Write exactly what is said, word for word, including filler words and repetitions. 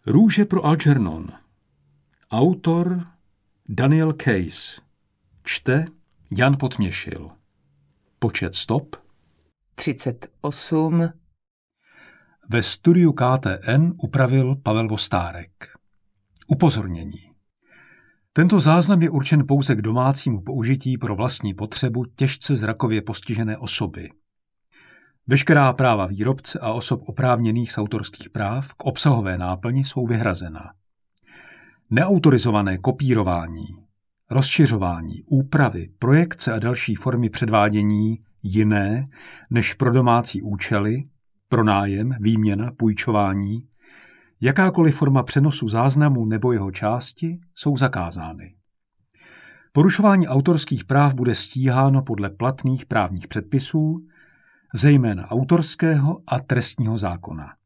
Růže pro Algernon. Autor Daniel Case. Čte Jan Potměšil. Počet stop třicet osm. Ve studiu K T N upravil Pavel Vostárek. Upozornění. Tento záznam je určen pouze k domácímu použití pro vlastní potřebu těžce zrakově postižené osoby. Veškerá práva výrobce a osob oprávněných z autorských práv k obsahové náplni jsou vyhrazena. Neautorizované kopírování, rozšiřování, úpravy, projekce a další formy předvádění jiné než pro domácí účely, pronájem, výměna, půjčování, jakákoliv forma přenosu záznamu nebo jeho části jsou zakázány. Porušování autorských práv bude stíháno podle platných právních předpisů, zejména autorského a trestního zákona.